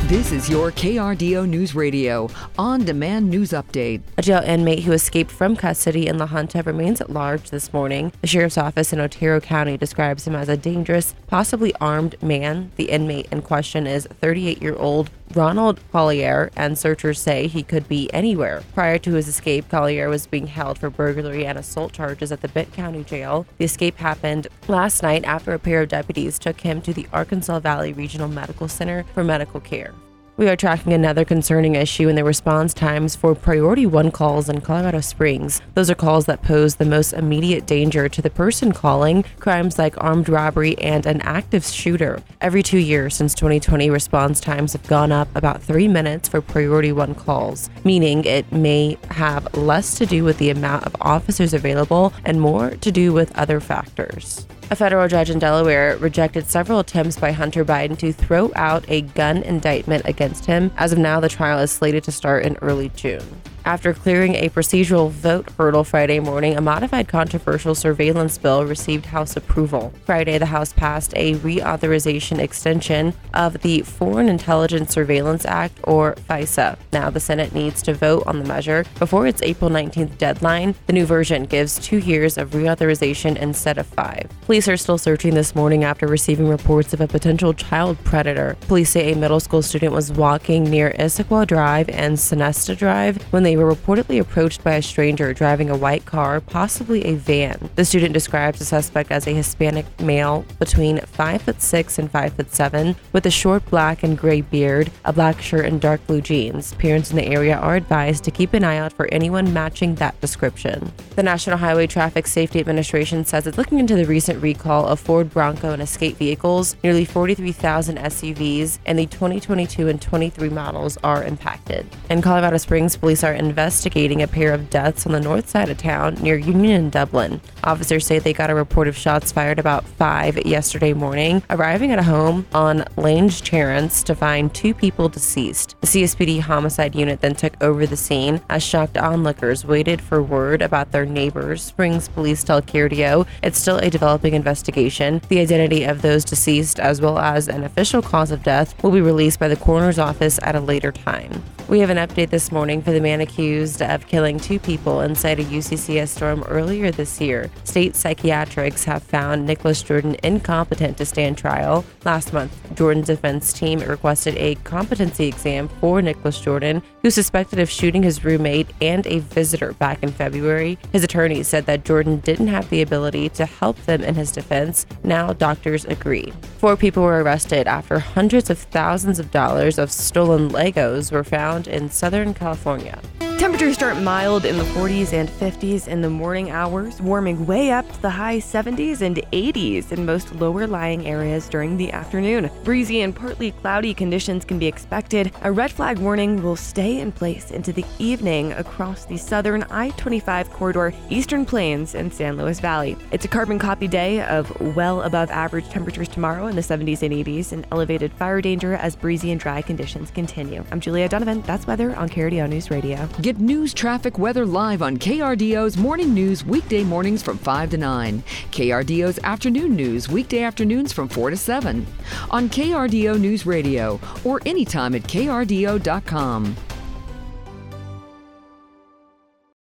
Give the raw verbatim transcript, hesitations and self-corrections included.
This is your K R D O News Radio on-demand news update. A jail inmate who escaped from custody in La Junta remains at large this morning. The sheriff's office in Otero County describes him as a dangerous, possibly armed man. The inmate in question is thirty-eight-year-old Ronald Collier, and searchers say he could be anywhere. Prior to his escape, Collier was being held for burglary and assault charges at the Bent County Jail. The escape happened last night after a pair of deputies took him to the Arkansas Valley Regional Medical Center for medical care. We are tracking another concerning issue in the response times for Priority One calls in Colorado Springs. Those are calls that pose the most immediate danger to the person calling, crimes like armed robbery and an active shooter. Every two years since twenty twenty, response times have gone up about three minutes for Priority One calls, meaning it may have less to do with the amount of officers available and more to do with other factors. A federal judge in Delaware rejected several attempts by Hunter Biden to throw out a gun indictment against him. As of now, the trial is slated to start in early June. After clearing a procedural vote hurdle Friday morning, a modified controversial surveillance bill received House approval. Friday, the House passed a reauthorization extension of the Foreign Intelligence Surveillance Act, or FISA. Now the Senate needs to vote on the measure before its April nineteenth deadline. The new version gives two years of reauthorization instead of five. Police are still searching this morning after receiving reports of a potential child predator. Police say a middle school student was walking near Issaquah Drive and Sonesta Drive when they were reportedly approached by a stranger driving a white car, possibly a van. The student describes the suspect as a Hispanic male between five foot six and five foot seven, with a short black and gray beard, a black shirt, and dark blue jeans. Parents in the area are advised to keep an eye out for anyone matching that description. The National Highway Traffic Safety Administration says it's looking into the recent recall of Ford Bronco and Escape vehicles. Nearly forty-three thousand S U Vs and the twenty twenty-two and twenty-three models are impacted. In Colorado Springs, police are investigating a pair of deaths on the north side of town near Union and Dublin. Officers say they got a report of shots fired about five yesterday morning, arriving at a home on Lange Terrace to find two people deceased. The C S P D homicide unit then took over the scene as shocked onlookers waited for word about their neighbors. Springs police tell K R D O it's still a developing investigation. The identity of those deceased, as well as an official cause of death, will be released by the coroner's office at a later time. We have an update this morning for the man accused of killing two people inside a U C C S dorm earlier this year. State psychiatrics have found Nicholas Jordan incompetent to stand trial. Last month, Jordan's defense team requested a competency exam for Nicholas Jordan, who's suspected of shooting his roommate and a visitor back in February. His attorney said that Jordan didn't have the ability to help them in his defense. Now doctors agree. Four people were arrested after hundreds of thousands of dollars of stolen Legos were found in Southern California. Temperatures start mild in the forties and fifties in the morning hours, warming way up to the high seventies and eighties in most lower-lying areas during the afternoon. Breezy and partly cloudy conditions can be expected. A red flag warning will stay in place into the evening across the southern I twenty-five corridor, Eastern Plains, and San Luis Valley. It's a carbon copy day of well above average temperatures tomorrow in the seventies and eighties, and elevated fire danger as breezy and dry conditions continue. I'm Julia Donovan. That's weather on K R D O News Radio. Get news, traffic, weather live on K R D O's Morning News weekday mornings from five to nine. K R D O's Afternoon News weekday afternoons from four to seven. On K R D O News Radio or anytime at K R D O dot com.